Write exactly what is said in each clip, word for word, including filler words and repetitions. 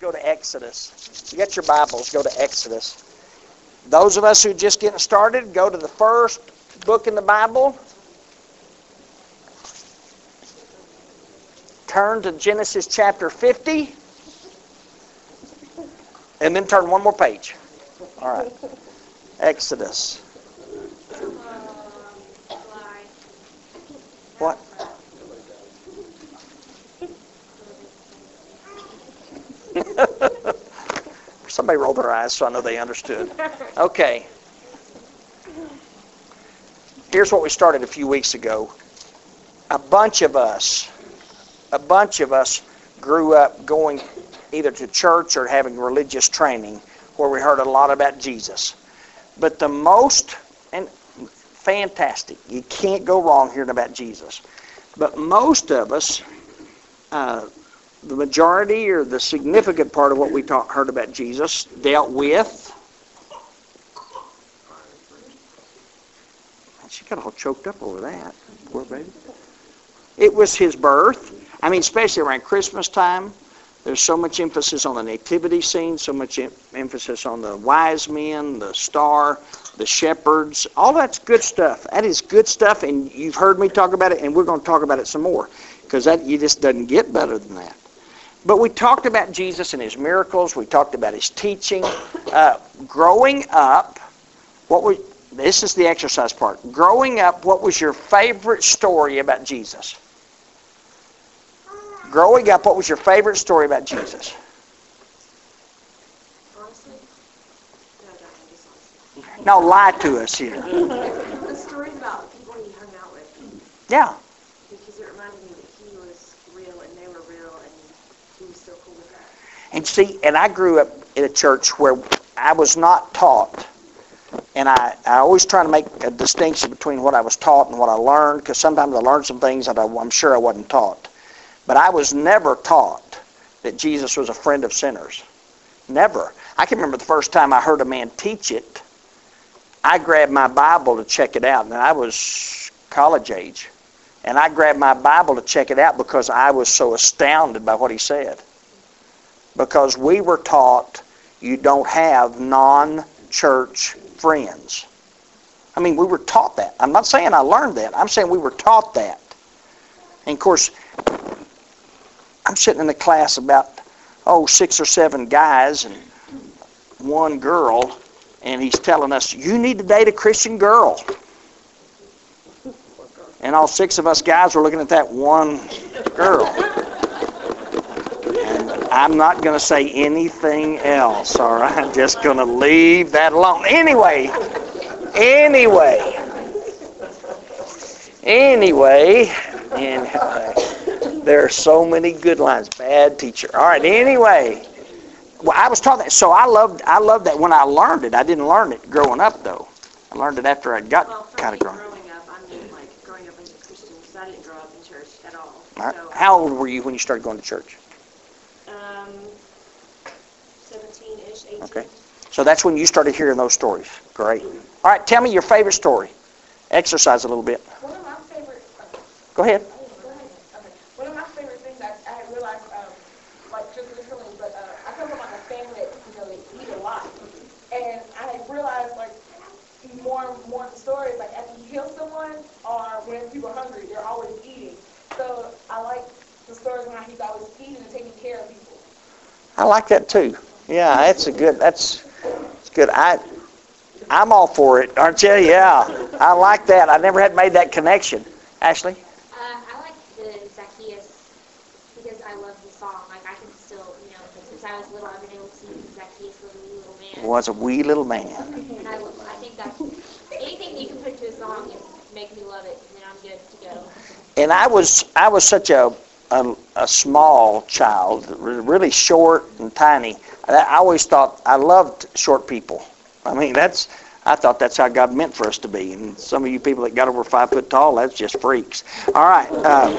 go to Exodus. You got your Bibles, go to Exodus. Those of us who are just getting started, go to the first book in the Bible. Turn to Genesis chapter fifty. And then turn one more page. All right. Exodus. What? Somebody rolled their eyes, so I know they understood. Okay. Here's what we started a few weeks ago. A bunch of us, a bunch of us grew up going either to church or having religious training where we heard a lot about Jesus. But the most, and fantastic, you can't go wrong hearing about Jesus. But most of us, uh, the majority or the significant part of what we talk, heard about Jesus dealt with, she got all choked up over that, poor baby. It was his birth. I mean, especially around Christmas time. There's so much emphasis on the nativity scene, so much em- emphasis on the wise men, the star, the shepherds. All that's good stuff. That is good stuff, and you've heard me talk about it, and we're going to talk about it some more, because that you just doesn't get better than that. But we talked about Jesus and his miracles. We talked about his teaching. Uh, growing up, what we this is the exercise part. Growing up, what was your favorite story about Jesus? Growing up, what was your favorite story about Jesus? Honestly? No, don't honestly. No, lie to us here. The stories about people he hung out with. Yeah. Because it reminded me that he was real and they were real and he was so cool with that. And see, and I grew up in a church where I was not taught. And I, I always try to make a distinction between what I was taught and what I learned, because sometimes I learned some things that I, I'm sure I wasn't taught. But I was never taught that Jesus was a friend of sinners. Never. I can remember the first time I heard a man teach it. I grabbed my Bible to check it out, and I was college age. And I grabbed my Bible to check it out because I was so astounded by what he said. Because we were taught you don't have non-church friends. I mean, we were taught that. I'm not saying I learned that. I'm saying we were taught that. And of course, I'm sitting in a class about, oh, six or seven guys and one girl, and he's telling us, you need to date a Christian girl. And all six of us guys were looking at that one girl. And I'm not going to say anything else, all right? I'm just going to leave that alone. Anyway, anyway, anyway, anyway. There are so many good lines. Bad teacher. All right. Anyway, well, I was taught that, so I loved. I loved that when I learned it. I didn't learn it growing up though. I learned it after I got well, kind of grown. Growing up, I mean, like growing up as a Christian, because I didn't grow up in church at all. All right. So, How old were you when you started going to church? Um, seventeen-ish, eighteen. Okay. So that's when you started hearing those stories. Great. All right. Tell me your favorite story. Exercise a little bit. One of my favorite. Go ahead. One of my favorite things I, I had realized, um, like just recently, but uh, I come from like a family that, you know, they eat a lot. And I had realized, like, more and more of the stories, like, after you heal someone or when people are hungry, they're always eating. So I like the stories when he's always eating and taking care of people. I like that too. Yeah, that's a good, that's, that's good. I, I'm all for it, aren't you? Yeah, I like that. I never had made that connection. Ashley? Uh, I like the Zacchaeus because I love the song. Like I can still, you know, since I was little, I've been able to sing Zacchaeus was a wee little man. Was a wee little man. And I, I think that anything that you can put into a song is make me love it, and then I'm good to go. And I was I was such a a, a small child, really short and tiny. I, I always thought I loved short people. I mean, that's. I thought that's how God meant for us to be. And some of you people that got over five foot tall, that's just freaks. All right. Um,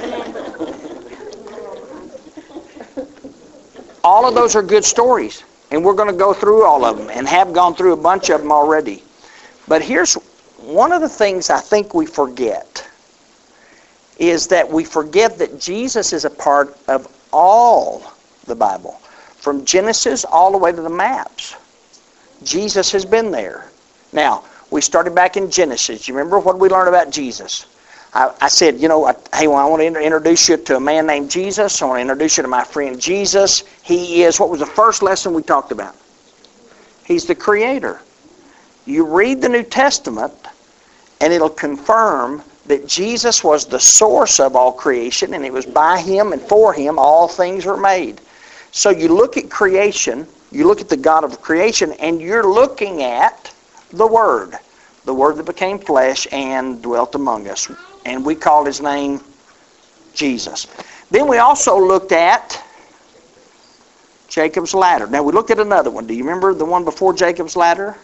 all of those are good stories. And we're going to go through all of them and have gone through a bunch of them already. But here's one of the things I think we forget is that we forget that Jesus is a part of all the Bible. From Genesis all the way to the maps, Jesus has been there. Now, we started back in Genesis. You remember what we learned about Jesus? I, I said, you know, I, hey, well, I want to introduce you to a man named Jesus. I want to introduce you to my friend Jesus. He is, what was the first lesson we talked about? He's the Creator. You read the New Testament, and it'll confirm that Jesus was the source of all creation, and it was by Him and for Him all things were made. So you look at creation, you look at the God of creation, and you're looking at the Word. The Word that became flesh and dwelt among us. And we called His name Jesus. Then we also looked at Jacob's ladder. Now we looked at another one. Do you remember the one before Jacob's ladder?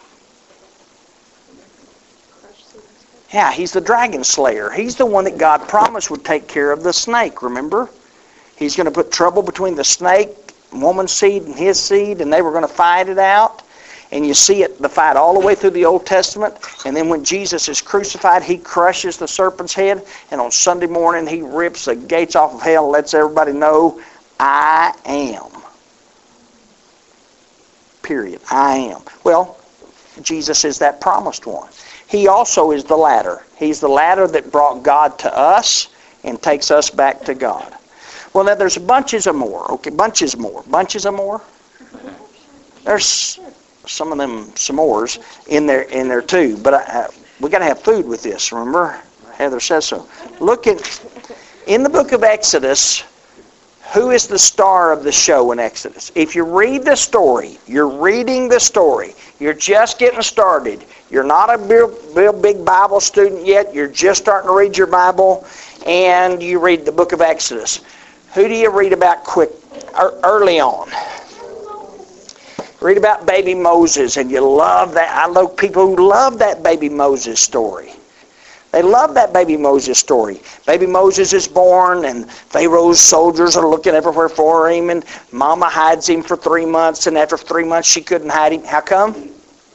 Yeah, he's the dragon slayer. He's the one that God promised would take care of the snake, remember? He's going to put trouble between the snake, woman's seed, and his seed, and they were going to fight it out. And you see it, the fight all the way through the Old Testament. And then when Jesus is crucified, He crushes the serpent's head. And on Sunday morning, He rips the gates off of hell and lets everybody know, I am. Period. I am. Well, Jesus is that promised one. He also is the ladder. He's the ladder that brought God to us and takes us back to God. Well, now there's bunches of more. Okay, bunches more. Bunches of more. There's some of them s'mores in there in there too. But I, we got to have food with this. Remember, Heather says so. Look at in the book of Exodus. Who is the star of the show in Exodus? If you read the story, you're reading the story. You're just getting started. You're not a real, real big Bible student yet. You're just starting to read your Bible, and you read the book of Exodus. Who do you read about quick, early on? Read about baby Moses, and you love that. I know people who love that baby Moses story. They love that baby Moses story. Baby Moses is born, and Pharaoh's soldiers are looking everywhere for him, and Mama hides him for three months, and after three months she couldn't hide him. How come?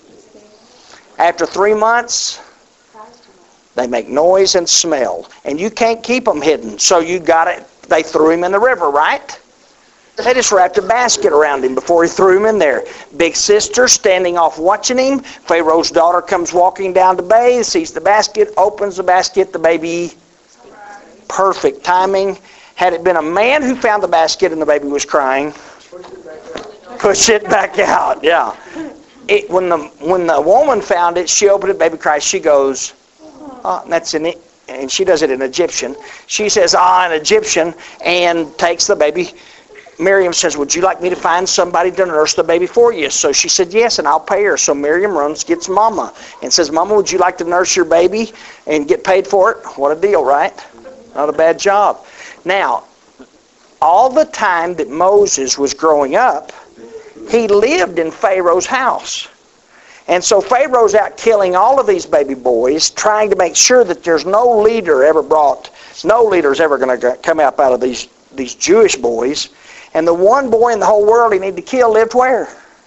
After three months, they make noise and smell, and you can't keep them hidden, so you got it. They threw him in the river, right? They just wrapped a basket around him before he threw him in there. Big sister standing off watching him. Pharaoh's daughter comes walking down to bathe, sees the basket, opens the basket, the baby. Perfect timing. Had it been a man who found the basket and the baby was crying, push it back out. Yeah. It, when the when the woman found it, she opened it, baby cries. She goes, oh, and that's in it. And she does it in Egyptian. She says, ah, an Egyptian, and takes the baby. Miriam says, would you like me to find somebody to nurse the baby for you? So she said, yes, and I'll pay her. So Miriam runs, gets Mama, and says, Mama, would you like to nurse your baby and get paid for it? What a deal, right? Not a bad job. Now, all the time that Moses was growing up, he lived in Pharaoh's house. And so Pharaoh's out killing all of these baby boys, trying to make sure that there's no leader ever brought, no leader's ever going to come up out of these, these Jewish boys. And the one boy in the whole world he needed to kill lived where?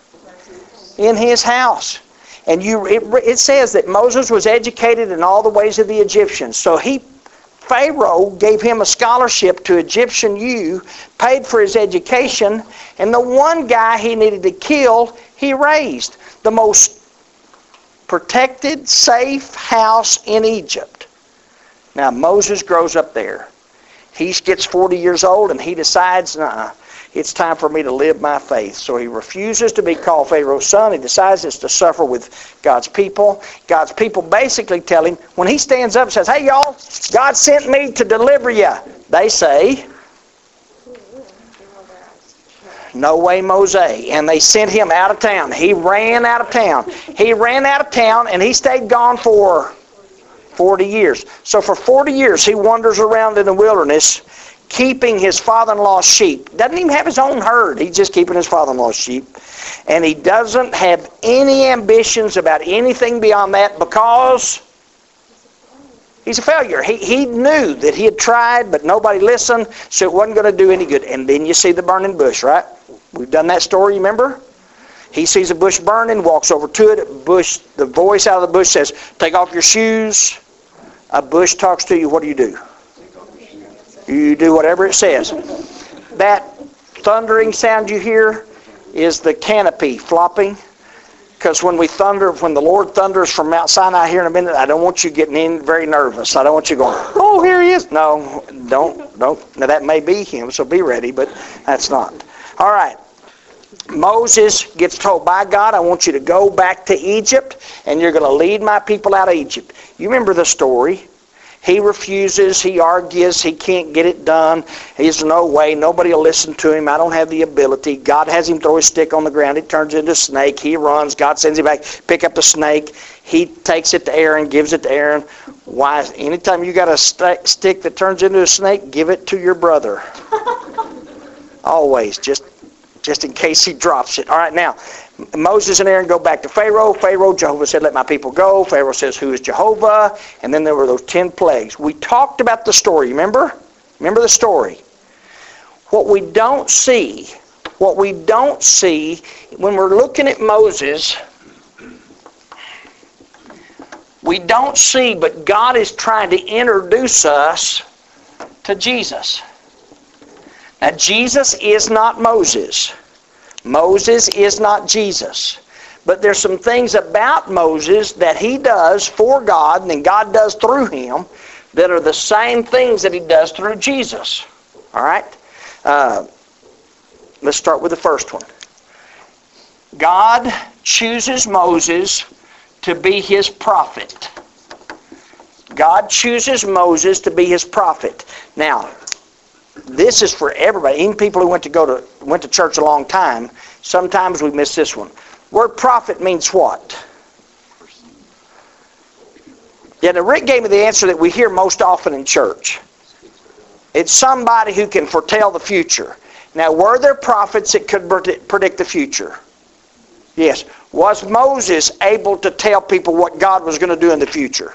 In his house. And you, it, it says that Moses was educated in all the ways of the Egyptians. So he, Pharaoh gave him a scholarship to Egyptian U, paid for his education, and the one guy he needed to kill, he raised. The most protected, safe house in Egypt. Now Moses grows up there. He gets forty years old and he decides, nah, it's time for me to live my faith. So he refuses to be called Pharaoh's son. He decides it's to suffer with God's people. God's people basically tell him, when he stands up and says, hey y'all, God sent me to deliver you. They say, no way, Moses. And they sent him out of town. He ran out of town. He ran out of town and he stayed gone for forty years. So for forty years he wanders around in the wilderness keeping his father-in-law's sheep. Doesn't even have his own herd. He's just keeping his father-in-law's sheep. And he doesn't have any ambitions about anything beyond that because he's a failure. He, he knew that he had tried, but nobody listened, so it wasn't going to do any good. And then you see the burning bush, right? We've done that story, remember? He sees a bush burning, walks over to it. Bush, the voice out of the bush says, take off your shoes. A bush talks to you. What do you do? You do whatever it says. That thundering sound you hear is the canopy flopping. Because when we thunder, when the Lord thunders from Mount Sinai here in a minute, I don't want you getting in very nervous. I don't want you going, oh, here he is. No, don't, don't. Now that may be him, so be ready, but that's not. All right. Moses gets told by God, I want you to go back to Egypt, and you're going to lead my people out of Egypt. You remember the story. He refuses, he argues, he can't get it done. There's no way, nobody will listen to him. I don't have the ability. God has him throw his stick on the ground. It turns into a snake. He runs. God sends him back, pick up the snake. He takes it to Aaron, gives it to Aaron. Why? Anytime you got a st- stick that turns into a snake, give it to your brother. Always, just just in case he drops it. All right, now, Moses and Aaron go back to Pharaoh. Pharaoh, Jehovah said, let my people go. Pharaoh says, who is Jehovah? And then there were those ten plagues. We talked about the story, remember? Remember the story. What we don't see, what we don't see, when we're looking at Moses, we don't see, but God is trying to introduce us to Jesus. Now, Jesus is not Moses. Moses is not Jesus. But there's some things about Moses that he does for God and then God does through him that are the same things that he does through Jesus. All right? Uh, let's start with the first one. God chooses Moses to be his prophet. God chooses Moses to be his prophet. Now, this is for everybody, even people who went to go to went to church a long time. Sometimes we miss this one. Word prophet means what? Yeah, now Rick gave me the answer that we hear most often in church. It's somebody who can foretell the future. Now, were there prophets that could predict the future? Yes. Was Moses able to tell people what God was going to do in the future?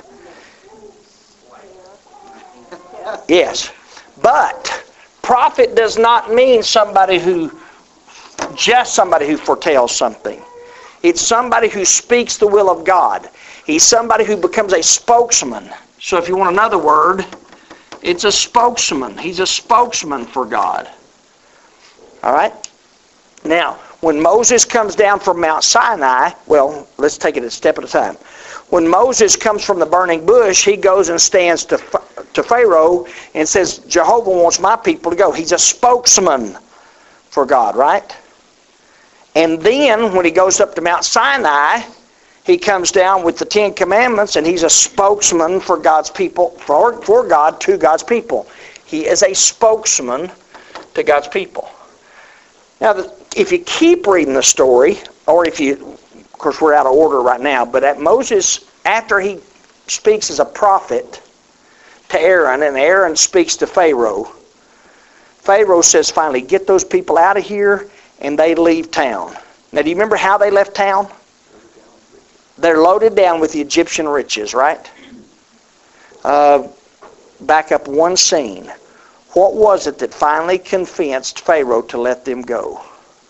Yes. But prophet does not mean somebody who, just somebody who foretells something. It's somebody who speaks the will of God. He's somebody who becomes a spokesman. So if you want another word, it's a spokesman. He's a spokesman for God. All right? Now, when Moses comes down from Mount Sinai, well, let's take it a step at a time. When Moses comes from the burning bush, he goes and stands to, to Pharaoh and says, Jehovah wants my people to go. He's a spokesman for God, right? And then when he goes up to Mount Sinai, he comes down with the Ten Commandments and he's a spokesman for God's people, for, for God to God's people. He is a spokesman to God's people. Now, if you keep reading the story, or if you, of course we're out of order right now, but at Moses, after he speaks as a prophet to Aaron, and Aaron speaks to Pharaoh, Pharaoh says finally, get those people out of here, and they leave town. Now, do you remember how they left town? They're loaded down with the Egyptian riches, right? Uh, back up one scene. What was it that finally convinced Pharaoh to let them go?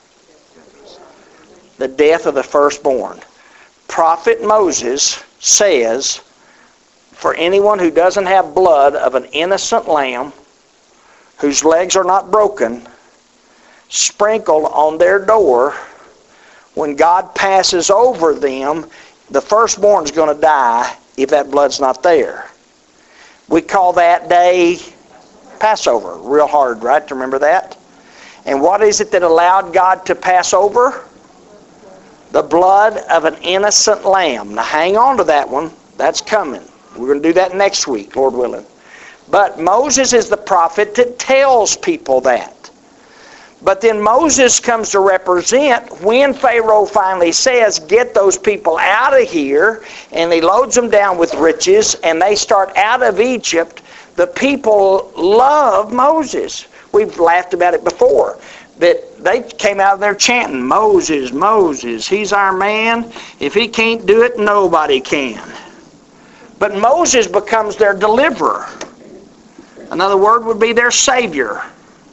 The death of the firstborn. Prophet Moses says, for anyone who doesn't have blood of an innocent lamb, whose legs are not broken, sprinkled on their door, when God passes over them, the firstborn is going to die if that blood's not there. We call that day Passover. Real hard, right, to remember that? And what is it that allowed God to pass over? The blood of an innocent lamb. Now hang on to that one. That's coming. We're going to do that next week, Lord willing. But Moses is the prophet that tells people that. But then Moses comes to represent when Pharaoh finally says, get those people out of here, and he loads them down with riches, and they start out of Egypt. The people love Moses. We've laughed about it before. That they came out there chanting, Moses, Moses, he's our man. If he can't do it, nobody can. But Moses becomes their deliverer. Another word would be their savior.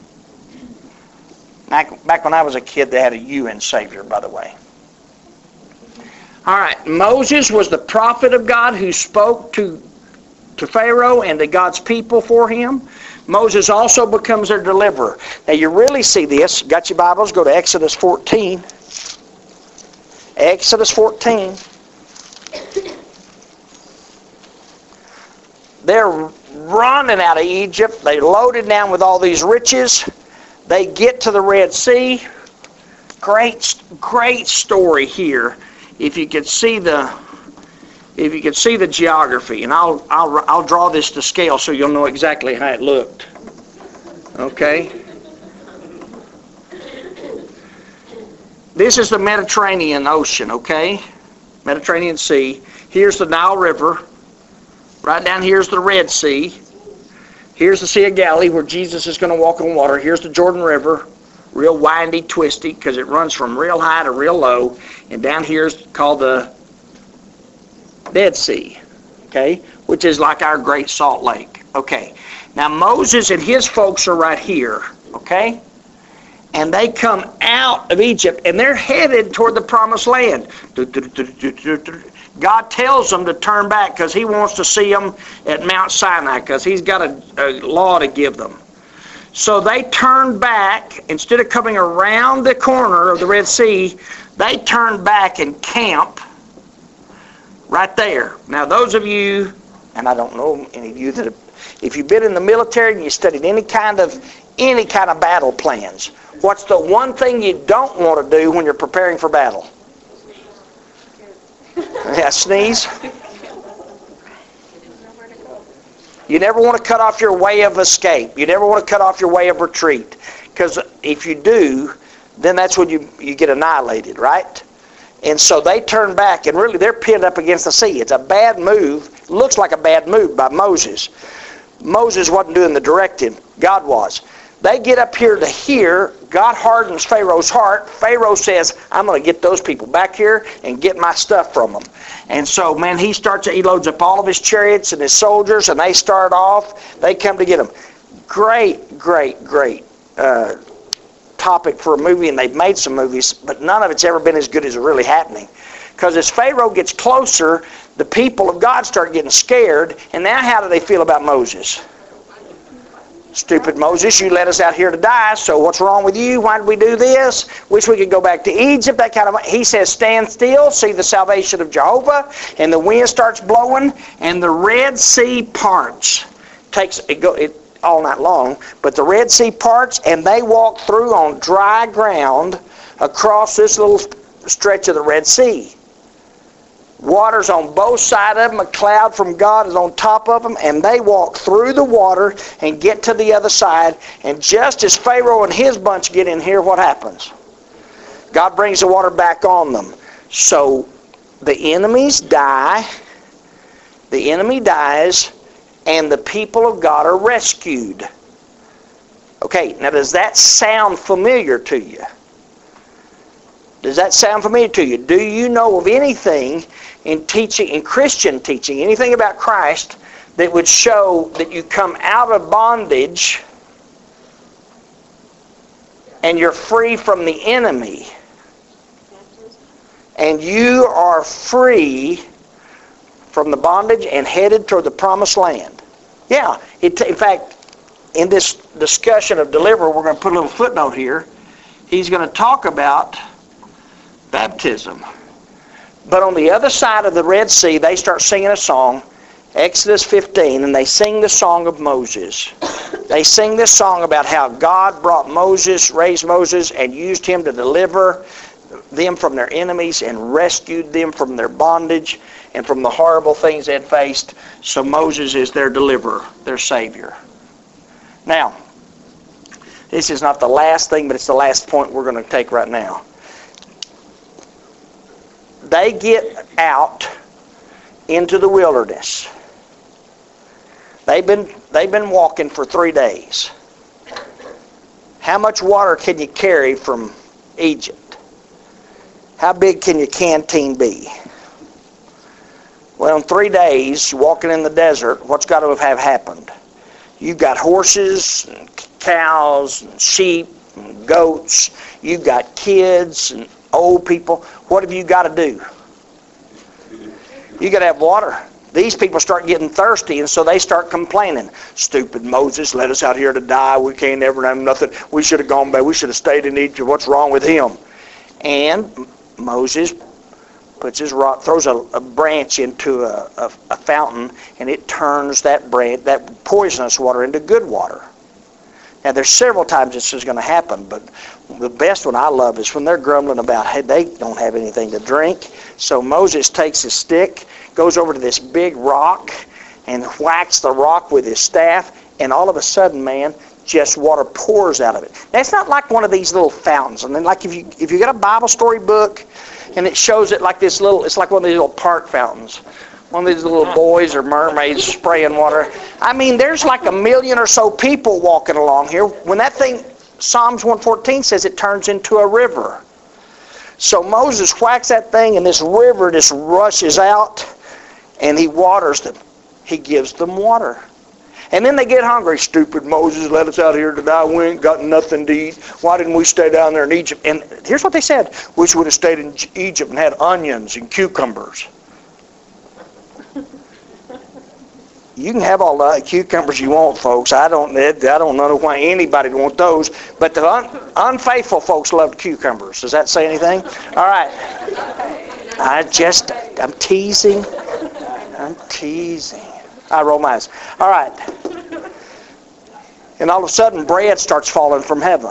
Back, back when I was a kid, they had a U in Savior, by the way. All right, Moses was the prophet of God who spoke to, to Pharaoh and to God's people for him. Moses also becomes their deliverer. Now you really see this. Got your Bibles? Go to Exodus fourteen. Exodus fourteen. They're running out of Egypt. They're loaded down with all these riches. They get to the Red Sea. Great, great story here. If you could see the, if you could see the geography, and I'll, I'll, I'll draw this to scale so you'll know exactly how it looked. Okay. This is the Mediterranean Ocean. Okay, Mediterranean Sea. Here's the Nile River. Right down here's the Red Sea. Here's the Sea of Galilee where Jesus is going to walk on water. Here's the Jordan River. Real windy, twisty, because it runs from real high to real low. And down here is called the Dead Sea, okay, which is like our Great Salt Lake. Okay, now Moses and his folks are right here, okay, and they come out of Egypt, and they're headed toward the Promised Land. God tells them to turn back because he wants to see them at Mount Sinai because he's got a, a law to give them. So they turned back. Instead of coming around the corner of the Red Sea, they turned back and camp right there. Now those of you, and I don't know any of you that have, if you've been in the military and you studied any kind of any kind of battle plans, what's the one thing you don't want to do when you're preparing for battle? Yeah, sneeze. You never want to cut off your way of escape. You never want to cut off your way of retreat. Because if you do, then that's when you, you get annihilated, right? And so they turn back, and really they're pinned up against the sea. It's a bad move. It looks like a bad move by Moses. Moses wasn't doing the directing. God was. They get up here to here. God hardens Pharaoh's heart. Pharaoh says, I'm going to get those people back here and get my stuff from them. And so, man, he starts, he loads up all of his chariots and his soldiers, and they start off. They come to get him. Great, great, great uh, topic for a movie, and they've made some movies, but none of it's ever been as good as it really happening. Because as Pharaoh gets closer, the people of God start getting scared, and now how do they feel about Moses? Stupid Moses, you let us out here to die, so what's wrong with you? Why did we do this? Wish we could go back to Egypt, that kind of. He says, stand still, see the salvation of Jehovah, and the wind starts blowing, and the Red Sea parts. Takes it, go, it all night long, but the Red Sea parts, and they walk through on dry ground across this little stretch of the Red Sea. Water's on both sides of them. A cloud from God is on top of them, and they walk through the water and get to the other side. And just as Pharaoh and his bunch get in here, what happens? God brings the water back on them. So the enemies die, the enemy dies, and the people of God are rescued. Okay, now does that sound familiar to you? Does that sound familiar to you? Do you know of anything in teaching, in Christian teaching, anything about Christ that would show that you come out of bondage and you're free from the enemy and you are free from the bondage and headed toward the Promised Land? Yeah. It, in fact, in this discussion of deliverer, we're going to put a little footnote here. He's going to talk about baptism. But on the other side of the Red Sea, they start singing a song, Exodus fifteen, and they sing the song of Moses. They sing this song about how God brought Moses, raised Moses, and used him to deliver them from their enemies and rescued them from their bondage and from the horrible things they had faced. So Moses is their deliverer, their Savior. Now, this is not the last thing, but it's the last point we're going to take right now. They get out into the wilderness. They've been they've been walking for three days. How much water can you carry from Egypt? How big can your canteen be? Well, in three days, walking in the desert, what's got to have happened? You've got horses and cows and sheep and goats. You've got kids and old people. What have you got to do? You got to have water. these people start getting thirsty, and so they start complaining. Stupid Moses, let us out here to die. We can't ever have nothing. We should have gone back. We should have stayed in Egypt. What's wrong with him? And Moses puts his rod, throws a, a branch into a, a, a fountain, and it turns that branch, that poisonous water, into good water. Now, there's several times this is going to happen, but the best one I love is when they're grumbling about, hey, they don't have anything to drink. So Moses takes his stick, goes over to this big rock, and whacks the rock with his staff, and all of a sudden, man, just water pours out of it. Now, it's not like one of these little fountains. And then, like if you if you get a Bible story book, and it shows it like this little, it's like one of these little park fountains. One of these little boys or mermaids spraying water. I mean, there's like a million or so people walking along here. When that thing, Psalms one fourteen says it turns into a river. So Moses whacks that thing, and this river just rushes out, and he waters them. He gives them water. And then they get hungry. Stupid Moses, let us out here to die. We ain't got nothing to eat. Why didn't we stay down there in Egypt? And here's what they said. We would have stayed in Egypt and had onions and cucumbers. You can have all the cucumbers you want, folks. I don't I don't know why anybody would want those. But the un, unfaithful folks loved cucumbers. Does that say anything? All right. I just, I'm teasing. I'm teasing. I roll my eyes. All right. And all of a sudden, bread starts falling from heaven.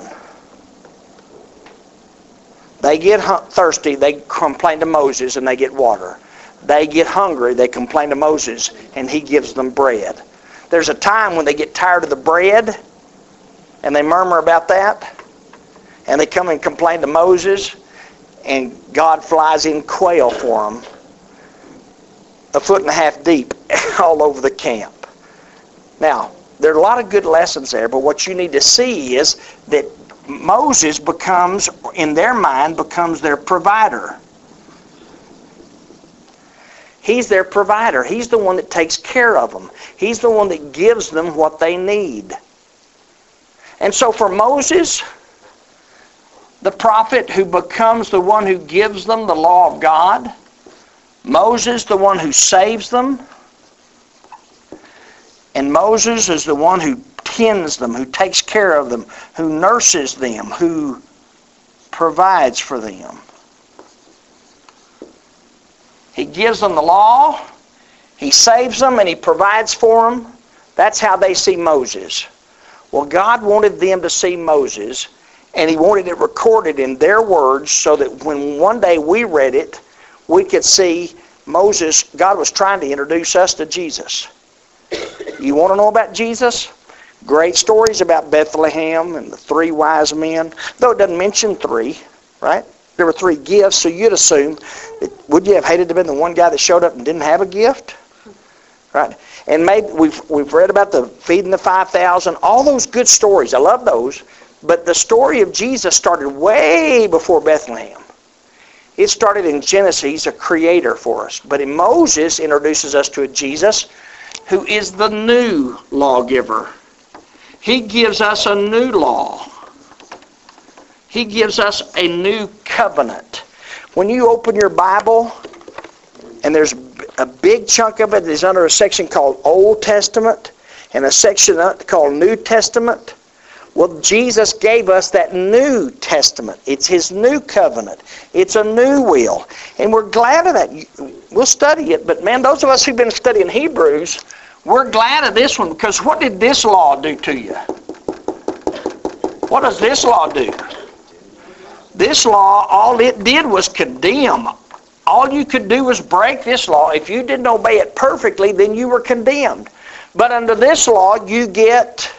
They get thirsty. They complain to Moses, and they get water. They get hungry, they complain to Moses, and he gives them bread. There's a time when they get tired of the bread, and they murmur about that, and they come and complain to Moses, and God flies in quail for them, a foot and a half deep, all over the camp. Now, there are a lot of good lessons there, but what you need to see is that Moses becomes, in their mind, becomes their provider. He's their provider. He's the one that takes care of them. He's the one that gives them what they need. And so for Moses, the prophet who becomes the one who gives them the law of God, Moses, the one who saves them, and Moses is the one who tends them, who takes care of them, who nurses them, who provides for them. He gives them the law, he saves them, and he provides for them. That's how they see Moses. Well, God wanted them to see Moses, and he wanted it recorded in their words so that when one day we read it, we could see Moses, God was trying to introduce us to Jesus. You want to know about Jesus? Great stories about Bethlehem and the three wise men, though it doesn't mention three, right? There were three gifts, so you'd assume that, would you have hated to have been the one guy that showed up and didn't have a gift? Right? And maybe we've we've read about the feeding the five thousand, all those good stories. I love those. But the story of Jesus started way before Bethlehem. It started in Genesis. He's a creator for us. But in Moses introduces us to a Jesus who is the new lawgiver. He gives us a new law. He gives us a new covenant. When you open your Bible, and there's a big chunk of it is under a section called Old Testament and a section called New Testament. Well, Jesus gave us that New Testament. It's his new covenant. It's a new will. And we're glad of that. We'll study it. But man, those of us who've been studying Hebrews, we're glad of this one, because what did this law do to you? What does this law do? This law, all it did was condemn. All you could do was break this law. If you didn't obey it perfectly, then you were condemned. But under this law, you get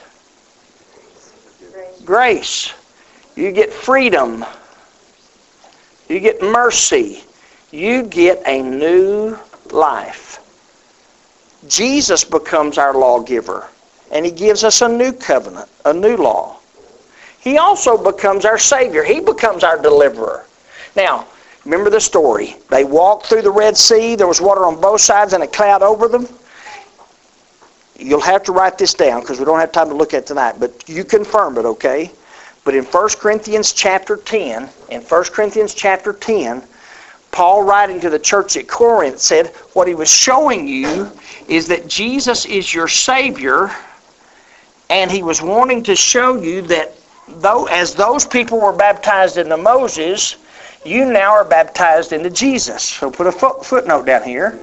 grace. You get freedom. You get mercy. You get a new life. Jesus becomes our lawgiver, and he gives us a new covenant, a new law. He also becomes our Savior. He becomes our deliverer. Now, remember the story. They walked through the Red Sea. There was water on both sides and a cloud over them. You'll have to write this down because we don't have time to look at it tonight. But you confirm it, okay? But in First Corinthians chapter ten, in First Corinthians chapter ten, Paul, writing to the church at Corinth, said what he was showing you is that Jesus is your Savior, and he was wanting to show you that though, as those people were baptized into Moses, you now are baptized into Jesus. So put a foot, footnote down here.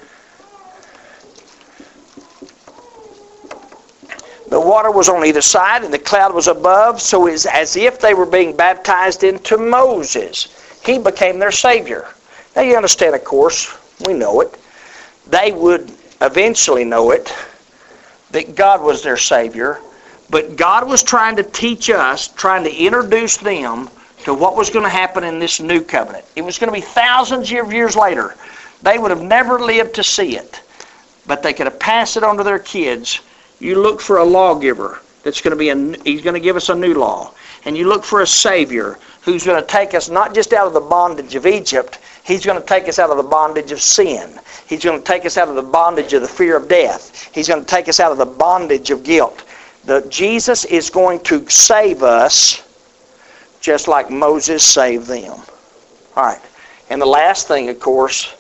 The water was on either side and the cloud was above, so it's as if they were being baptized into Moses. He became their Savior. Now you understand, of course, we know it. They would eventually know it, that God was their Savior. But God was trying to teach us, trying to introduce them to what was going to happen in this new covenant. It was going to be thousands of years later. They would have never lived to see it, but they could have passed it on to their kids. You look for a lawgiver that's going to be a, he's going to give us a new law. And you look for a Savior who's going to take us not just out of the bondage of Egypt, he's going to take us out of the bondage of sin. He's going to take us out of the bondage of the fear of death. He's going to take us out of the bondage of guilt. The, Jesus is going to save us just like Moses saved them. All right. And the last thing, of course,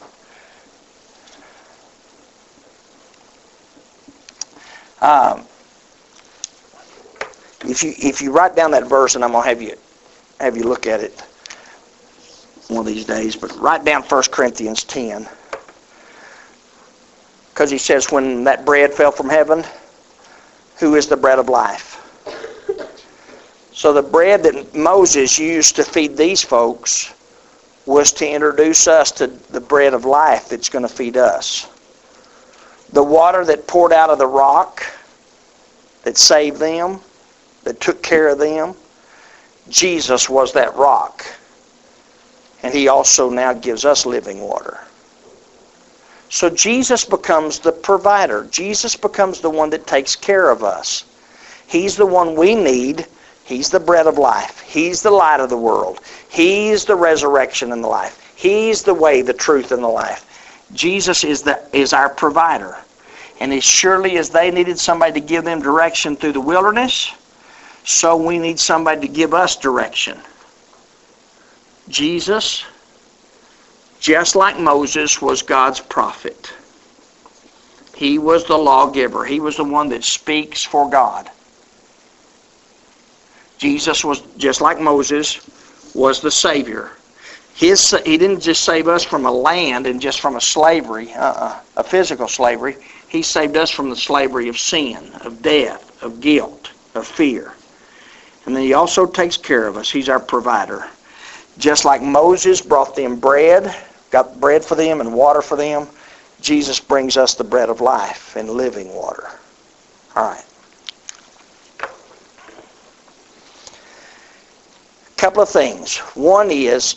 um, if you if you write down that verse, and I'm gonna have you have you look at it one of these days, but write down First Corinthians ten, because he says when that bread fell from heaven, who is the bread of life? So the bread that Moses used to feed these folks was to introduce us to the bread of life that's going to feed us. The water that poured out of the rock that saved them, that took care of them, Jesus was that rock. And he also now gives us living water. So Jesus becomes the provider. Jesus becomes the one that takes care of us. He's the one we need. He's the bread of life. He's the light of the world. He's the resurrection and the life. He's the way, the truth, and the life. Jesus is the is our provider. And as surely as they needed somebody to give them direction through the wilderness, so we need somebody to give us direction. Jesus, just like Moses, was God's prophet. He was the lawgiver. He was the one that speaks for God. Jesus was, just like Moses, was the Savior. His, he didn't just save us from a land and just from a slavery, uh-uh, a physical slavery. He saved us from the slavery of sin, of death, of guilt, of fear. And then he also takes care of us. He's our provider. Just like Moses brought them bread, got bread for them and water for them, Jesus brings us the bread of life and living water. All right. A couple of things. One is,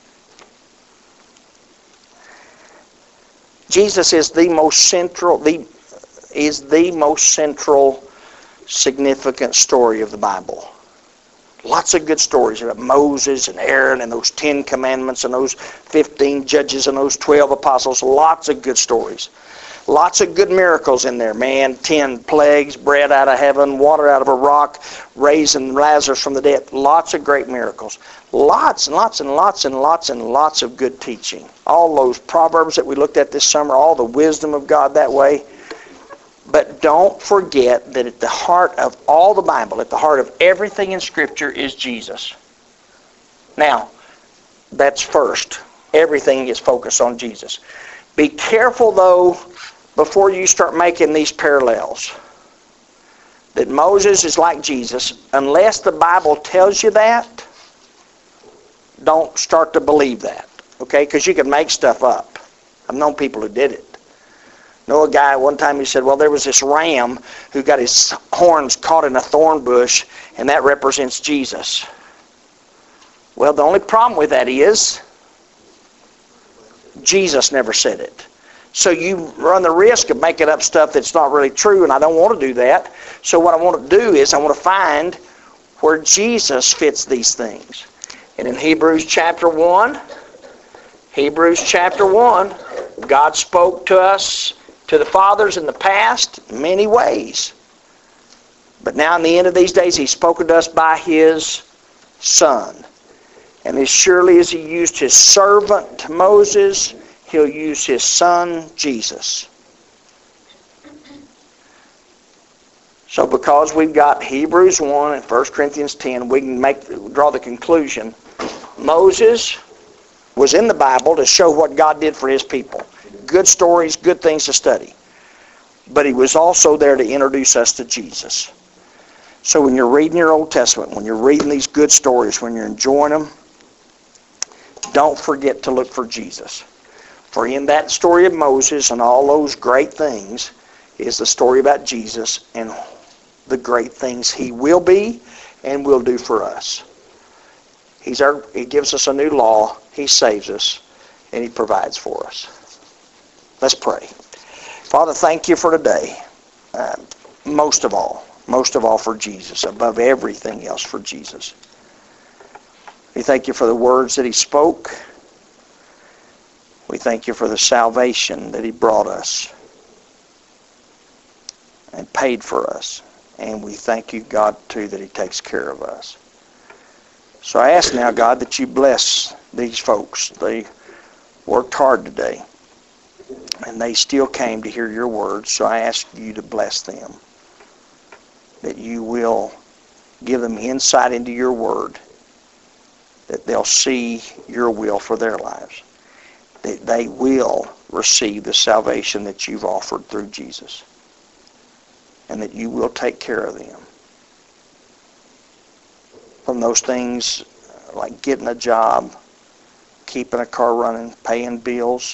Jesus is the most central, the is the most central, significant story of the Bible. Lots of good stories about Moses and Aaron and those Ten Commandments and those fifteen judges and those twelve apostles. Lots of good stories. Lots of good miracles in there, man. Ten plagues, bread out of heaven, water out of a rock, raising Lazarus from the dead. Lots of great miracles. Lots and lots and lots and lots and lots of good teaching. All those Proverbs that we looked at this summer, all the wisdom of God that way. But don't forget that at the heart of all the Bible, at the heart of everything in Scripture is Jesus. Now, that's first. Everything is focused on Jesus. Be careful, though, before you start making these parallels, that Moses is like Jesus. Unless the Bible tells you that, don't start to believe that. Okay? Because you can make stuff up. I've known people who did it. I know a guy, one time he said, well, there was this ram who got his horns caught in a thorn bush, and that represents Jesus. Well, the only problem with that is Jesus never said it. So you run the risk of making up stuff that's not really true, and I don't want to do that. So what I want to do is I want to find where Jesus fits these things. And in Hebrews chapter one, Hebrews chapter one, God spoke to us, to the fathers in the past, in many ways. But now in the end of these days, He's spoken to us by His Son. And as surely as he used his servant Moses, he'll use his son Jesus. So because we've got Hebrews one and First Corinthians ten, we can make draw the conclusion. Moses was in the Bible to show what God did for his people. Good stories, good things to study. But he was also there to introduce us to Jesus. So when you're reading your Old Testament, when you're reading these good stories, when you're enjoying them, don't forget to look for Jesus. For in that story of Moses and all those great things is the story about Jesus and the great things he will be and will do for us. He's our, he gives us a new law, he saves us, and he provides for us. Let's pray. Father, thank you for today. Uh, most of all, most of all for Jesus, above everything else for Jesus. We thank you for the words that he spoke. We thank you for the salvation that he brought us and paid for us. And we thank you, God, too, that he takes care of us. So I ask now, God, that you bless these folks. They worked hard today, and they still came to hear your words. So I ask you to bless them, that you will give them insight into your word, that they'll see your will for their lives, that they will receive the salvation that you've offered through Jesus, and that you will take care of them. From those things like getting a job, keeping a car running, paying bills,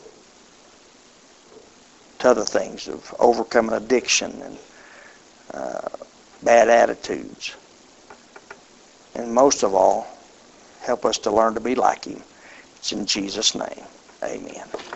to other things of overcoming addiction and uh, bad attitudes. And most of all, help us to learn to be like him. It's in Jesus' name. Amen.